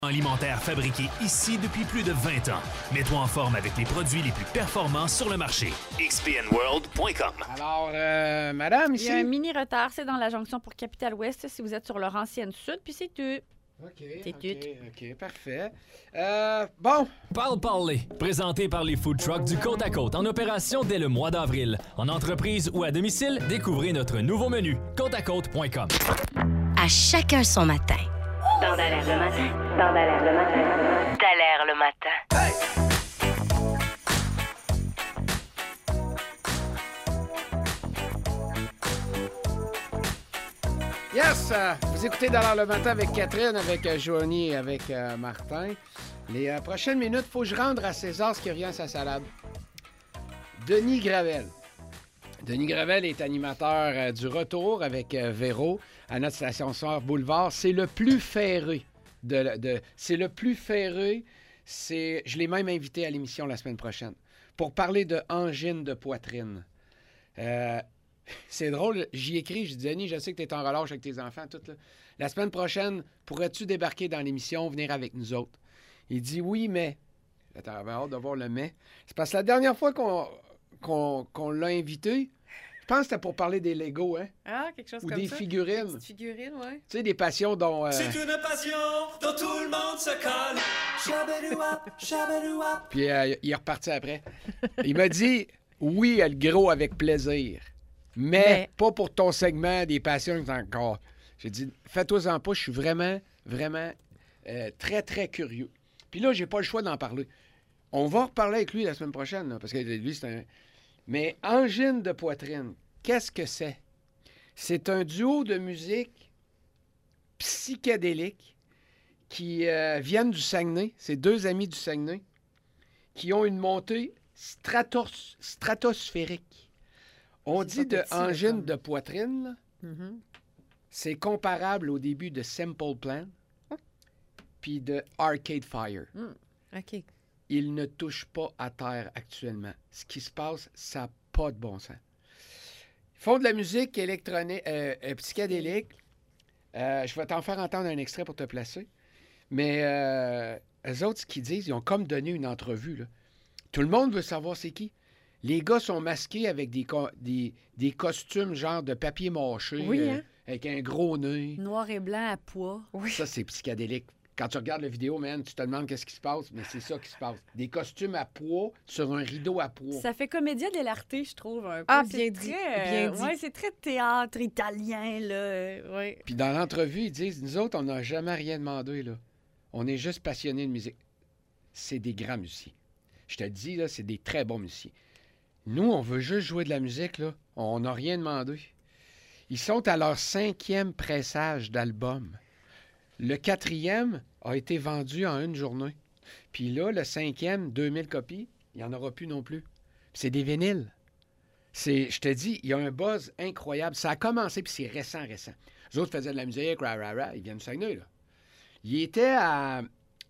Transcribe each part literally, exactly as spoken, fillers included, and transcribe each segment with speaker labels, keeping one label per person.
Speaker 1: Alimentaire fabriqué ici depuis plus de vingt ans. Mets-toi en forme avec les produits les plus performants sur le marché. x p n world point com.
Speaker 2: Alors, euh, madame, ici...
Speaker 3: Il y a un mini retard, c'est dans la jonction pour Capitale-Ouest si vous êtes sur Laurentienne Sud, puis c'est tout.
Speaker 2: OK,
Speaker 3: C'est
Speaker 2: OK,
Speaker 3: tout.
Speaker 2: OK, parfait. Euh, bon,
Speaker 4: Parle Parler, présenté par les food trucks du Côte à Côte, en opération dès le mois d'avril. En entreprise ou à domicile, découvrez notre nouveau menu, côte à côte point com.
Speaker 5: À chacun son matin.
Speaker 6: Dans Dallaire le matin. Dans Dallaire le matin. Dallaire le matin.
Speaker 2: yes! euh, vous écoutez Dans le matin avec Catherine, avec euh, Joanie et avec euh, Martin. Les euh, prochaines minutes, il faut que je rende à César ce qui revient à sa salade. Denis Gravel. Denis Gravel est animateur euh, du Retour avec euh, Véro à notre station Soir Boulevard. C'est le plus ferré. De, de, c'est le plus ferré. C'est, je l'ai même invité à l'émission la semaine prochaine pour parler de angine de poitrine. Euh, c'est drôle, j'y écris, je dis Denis, je sais que tu es en relâche avec tes enfants, tout là. La semaine prochaine, pourrais-tu débarquer dans l'émission, venir avec nous autres? Il dit oui, mais. J'avais hâte de voir le mais. C'est parce que la dernière fois qu'on, qu'on, qu'on l'a invité, je pense que c'était pour parler des Legos, hein?
Speaker 3: Ah, quelque chose
Speaker 2: Ou
Speaker 3: comme
Speaker 2: des
Speaker 3: ça.
Speaker 2: figurines.
Speaker 3: Des petites figurines, oui.
Speaker 2: Tu sais, des passions dont. euh,
Speaker 4: C'est une passion dont tout le monde se colle. Chabalouap, chabalouap.
Speaker 2: Puis euh, il est reparti après. Il m'a dit oui, le gros, avec plaisir. Mais,
Speaker 3: Mais-
Speaker 2: pas pour ton segment des passions encore. J'ai dit, fais-toi-en pas, je suis vraiment, vraiment euh, très, très curieux. Puis là, j'ai pas le choix d'en parler. On va reparler avec lui la semaine prochaine, là, parce que lui, c'est un. Mais angine de poitrine, qu'est-ce que c'est? C'est un duo de musique psychédélique qui euh, viennent du Saguenay. C'est deux amis du Saguenay qui ont une montée stratos- stratosphérique. On
Speaker 3: C'est
Speaker 2: dit
Speaker 3: pas
Speaker 2: de
Speaker 3: petit, là,
Speaker 2: angine
Speaker 3: comme.
Speaker 2: de poitrine, là,
Speaker 3: Mhm.
Speaker 2: c'est comparable au début de Simple Plan puis de Arcade Fire.
Speaker 3: OK.
Speaker 2: Ils ne touchent pas à terre actuellement. Ce qui se passe, ça n'a pas de bon sens. Ils font de la musique électronique, euh, euh, psychédélique. Euh, je vais t'en faire entendre un extrait pour te placer. Mais euh, eux autres, ce qu'ils disent, ils ont comme donné une entrevue, là. Tout le monde veut savoir c'est qui. Les gars sont masqués avec des, co- des, des costumes genre de papier mâché,
Speaker 3: Oui,
Speaker 2: euh,
Speaker 3: hein?
Speaker 2: avec un gros nez.
Speaker 3: Noir et blanc à pois. Oui.
Speaker 2: Ça, c'est psychédélique. Quand tu regardes la vidéo, man, tu te demandes qu'est-ce qui se passe, mais c'est ça qui se passe. Des costumes à pois sur un rideau à pois.
Speaker 3: Ça fait comédia dell'arte, je trouve, un peu.
Speaker 7: Ah,
Speaker 3: C'est
Speaker 7: bien dit,
Speaker 3: très,
Speaker 7: bien
Speaker 3: euh,
Speaker 7: dit.
Speaker 3: Ouais, c'est très théâtre italien, là. euh, Ouais.
Speaker 2: Puis dans l'entrevue, ils disent, nous autres, on n'a jamais rien demandé, là. On est juste passionnés de musique. C'est des grands musiciens. Je te le dis, là, c'est des très bons musiciens. Nous, on veut juste jouer de la musique, là. On n'a rien demandé. Ils sont à leur cinquième pressage d'album. Le quatrième a été vendu en une journée. Puis là, le cinquième, deux mille copies, il n'y en aura plus non plus. Puis c'est des vinyles. C'est, je te dis, il y a un buzz incroyable. Ça a commencé, puis c'est récent, récent. Les autres faisaient de la musique, rah, rah, rah, ils viennent du Saguenay, là. Il était à...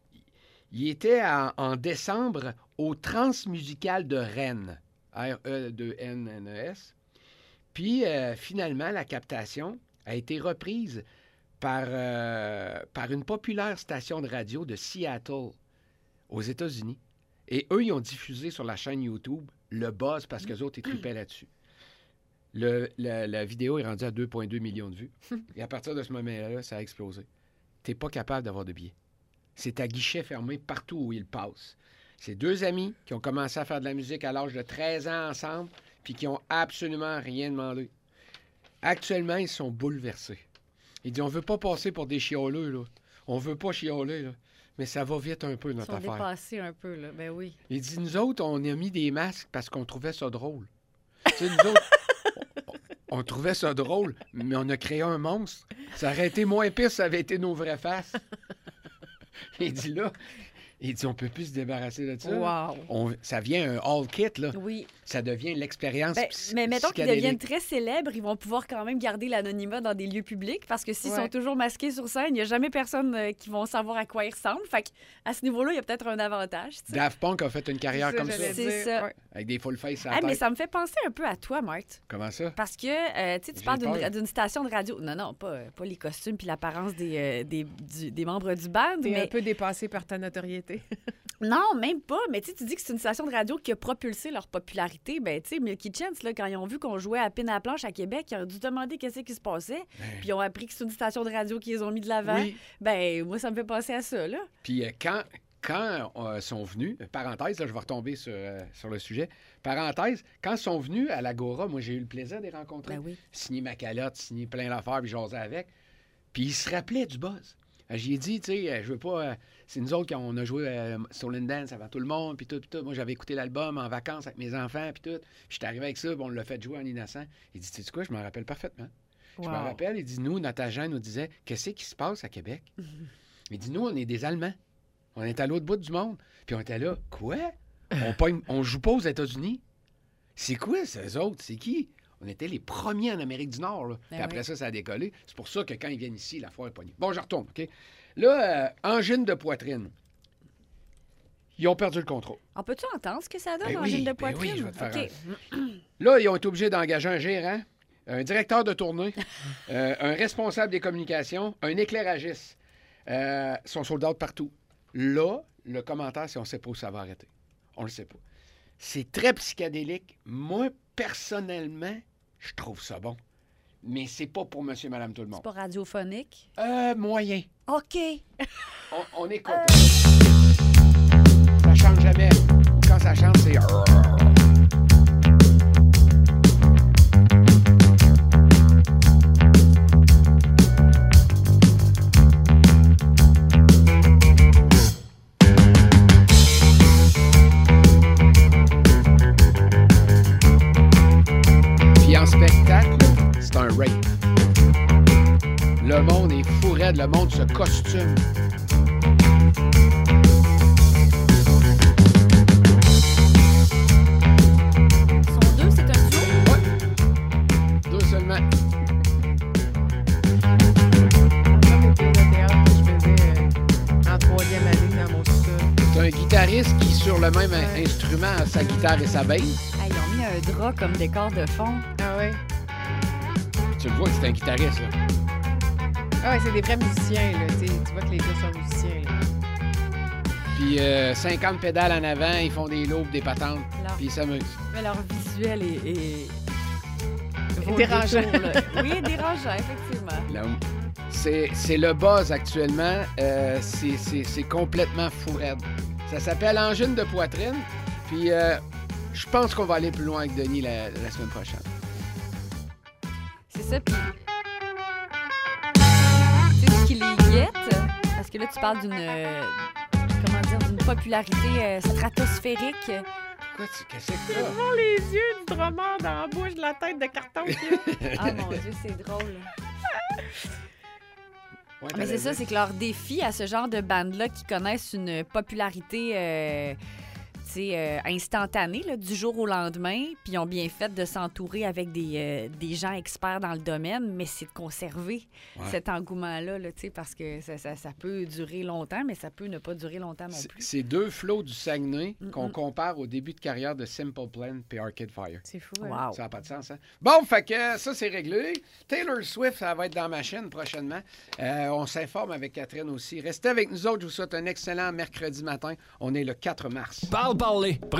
Speaker 2: Il était à- en décembre au Transmusical de Rennes, R E deux N N E S. Puis, euh, finalement, la captation a été reprise par, euh, par une populaire station de radio de Seattle, aux États-Unis. Et eux, ils ont diffusé sur la chaîne YouTube le buzz parce qu'eux autres, ils tripaient là-dessus. Le, la, la vidéo est rendue à deux virgule deux millions de vues. Et à partir de ce moment-là, ça a explosé. T'es pas capable d'avoir de billets. C'est à guichet fermé partout où ils passent. C'est deux amis qui ont commencé à faire de la musique à l'âge de treize ans ensemble, puis qui ont absolument rien demandé. Actuellement, ils sont bouleversés. Ils disent, on veut pas passer pour des chioleux, là. On veut pas chioler, là. Mais ça va vite un peu,
Speaker 3: Ils
Speaker 2: notre
Speaker 3: sont
Speaker 2: affaire.
Speaker 3: dépassés un peu, là. Ben oui.
Speaker 2: Il dit, nous autres, on a mis des masques parce qu'on trouvait ça drôle. Tu sais, nous autres, on, on trouvait ça drôle, mais on a créé un monstre. Ça aurait été moins pire si ça avait été nos vraies faces. Il dit là, il dit, on peut plus se débarrasser de ça.
Speaker 3: Wow.
Speaker 2: On- ça vient un all kit, là.
Speaker 3: Oui.
Speaker 2: ça devient l'expérience.
Speaker 3: Ben,
Speaker 2: psy-
Speaker 3: mais mettons qu'ils
Speaker 2: psychédélique.
Speaker 3: deviennent très célèbres, ils vont pouvoir quand même garder l'anonymat dans des lieux publics parce que s'ils
Speaker 7: Ouais.
Speaker 3: sont toujours masqués sur scène, il n'y a jamais personne euh, qui va savoir à quoi ils ressemblent. Fait qu'à ce niveau-là, il y a peut-être un avantage. tu sais.
Speaker 2: Daft Punk a fait une carrière
Speaker 7: C'est ça,
Speaker 2: comme ça,
Speaker 7: j'allais
Speaker 3: C'est
Speaker 7: dire.
Speaker 3: ça.
Speaker 7: Ouais.
Speaker 2: avec des full face à la
Speaker 3: Ah, mais
Speaker 2: tête.
Speaker 3: ça me fait penser un peu à toi, Marthe.
Speaker 2: Comment ça?
Speaker 3: Parce que euh, tu sais, tu
Speaker 2: J'ai
Speaker 3: parles d'une,
Speaker 2: peur.
Speaker 3: d'une station de radio. Non, non, pas, euh, pas les costumes puis l'apparence des, euh, des, du- des membres du band.
Speaker 7: T'es
Speaker 3: Mais...
Speaker 7: un peu dépassé par ta notoriété.
Speaker 3: Non, même pas. Mais tu sais, tu dis que c'est une station de radio qui a propulsé leur popularité. Ben, tu sais, Milky Chance, là, quand ils ont vu qu'on jouait à Pin à la planche à Québec, ils ont dû demander qu'est-ce qui se passait. Puis ils ont appris que c'est une station de radio qu'ils ont mis de l'avant.
Speaker 2: Oui.
Speaker 3: Ben, moi, ça me fait penser à ça, là.
Speaker 2: Puis euh, quand, quand euh, sont venus, euh, parenthèse, là, je vais retomber sur, euh, sur le sujet, parenthèse, quand ils sont venus à l'Agora, moi, j'ai eu le plaisir de les rencontrer.
Speaker 3: Ben oui.
Speaker 2: Signer ma calotte, signer plein d'affaires, puis jaser avec. Puis ils se rappelaient du buzz. Euh, J'y ai dit, tu sais, euh, je veux pas... euh, c'est nous autres qui on a joué euh, Soul and Dance avant tout le monde, puis tout, puis tout. Moi, j'avais écouté l'album en vacances avec mes enfants, puis tout. Puis j'étais arrivé avec ça, puis on l'a fait jouer en innocent. Il dit, tu sais quoi, je m'en rappelle parfaitement. Je me
Speaker 7: Wow.
Speaker 2: rappelle, il dit, nous, notre agent nous disait, qu'est-ce qui se passe à Québec? Il dit, nous, on est des Allemands. On est à l'autre bout du monde. Puis on était là, quoi? On, pogne- on joue pas aux États-Unis? C'est quoi, ces autres? C'est qui? On était les premiers en Amérique du Nord. Là. Puis
Speaker 3: Ben
Speaker 2: après
Speaker 3: oui.
Speaker 2: ça, ça a décollé. C'est pour ça que quand ils viennent ici, la foire est pognée. Bon, je retourne, OK? Là, euh, angine de poitrine. Ils ont perdu le contrôle.
Speaker 3: On peut-tu entendre ce que ça donne,
Speaker 2: Ben
Speaker 3: en
Speaker 2: oui,
Speaker 3: gile de
Speaker 2: ben
Speaker 3: poitrine?
Speaker 2: oui, je vais te faire
Speaker 3: OK.
Speaker 2: Là, ils ont été obligés d'engager un gérant, un directeur de tournée, euh, un responsable des communications, un éclairagiste. Euh, ils sont sold out partout. Là, le commentaire, c'est on ne sait pas où ça va arrêter. On ne le sait pas. C'est très psychédélique. Moi, personnellement, je trouve ça bon. Mais c'est pas pour monsieur, madame, tout le
Speaker 3: C'est
Speaker 2: monde.
Speaker 3: pas radiophonique.
Speaker 2: Euh, moyen.
Speaker 3: OK.
Speaker 2: On, on écoute. Ça change jamais. Quand ça change, c'est... Puis en spectacle, c'est un rape. Le monde est fou raide, le monde se costume.
Speaker 3: Sont deux, c'est un duo.
Speaker 2: Ouais. Deux seulement.
Speaker 7: Comme au pièces de théâtre que je faisais euh, en troisième année dans mon sous-sol.
Speaker 2: C'est un guitariste qui, sur le même
Speaker 7: Ouais.
Speaker 2: instrument, a sa guitare et sa basse.
Speaker 3: Ah, ils ont mis un drap comme décor de fond.
Speaker 7: Ah ouais?
Speaker 2: Tu le vois que c'est un guitariste, là.
Speaker 7: Ah ouais, c'est des vrais musiciens, là. Tu sais, tu vois que les gars sont musiciens, là.
Speaker 2: Puis euh, cinquante pédales en avant, ils font des lobes, des patentes,
Speaker 3: Leur,
Speaker 2: puis ils s'amusent.
Speaker 3: mais leur visuel est... est... vaut le
Speaker 7: Dérangeant.
Speaker 3: détour, là. Oui, dérangeant, effectivement.
Speaker 2: Là, c'est, c'est le buzz actuellement. Euh, c'est, c'est, c'est complètement fou raide. Ça s'appelle Angine de poitrine. Puis euh, je pense qu'on va aller plus loin avec Denis la, la semaine prochaine.
Speaker 3: C'est ça, puis... Tu sais ce qui les guette? Parce que là, tu parles d'une... euh, comment dire? D'une popularité euh, stratosphérique.
Speaker 2: Quoi, tu, qu'est-ce que c'est que ça?
Speaker 7: Voir les yeux du drummer dans la bouche de la tête de carton qu'il y a.
Speaker 3: Ah, mon Dieu, c'est drôle.
Speaker 2: Ouais,
Speaker 3: Mais
Speaker 2: t'allais
Speaker 3: c'est ça,
Speaker 2: dire.
Speaker 3: c'est que leur défi à ce genre de bande-là qui connaissent une popularité euh, tu sais, euh, instantanée, là, du jour au lendemain, puis ils ont bien fait de s'entourer avec des, euh, des gens experts dans le domaine, mais c'est de conserver
Speaker 2: Ouais.
Speaker 3: cet engouement-là, là, tu sais, parce que ça, ça, ça peut durer longtemps, mais ça peut ne pas durer longtemps non
Speaker 2: C'est,
Speaker 3: plus.
Speaker 2: c'est deux flots du Saguenay
Speaker 3: Mm-mm.
Speaker 2: qu'on compare au début de carrière de Simple Plan et Arcade Fire.
Speaker 7: C'est fou, hein?
Speaker 3: Wow.
Speaker 2: Ça n'a pas de sens, hein? Bon, fait que euh, ça, c'est réglé. Taylor Swift, ça va être dans ma chaîne prochainement. Euh, on s'informe avec Catherine aussi. Restez avec nous autres. Je vous souhaite un excellent mercredi matin. On est le quatre mars.
Speaker 4: Parle parler.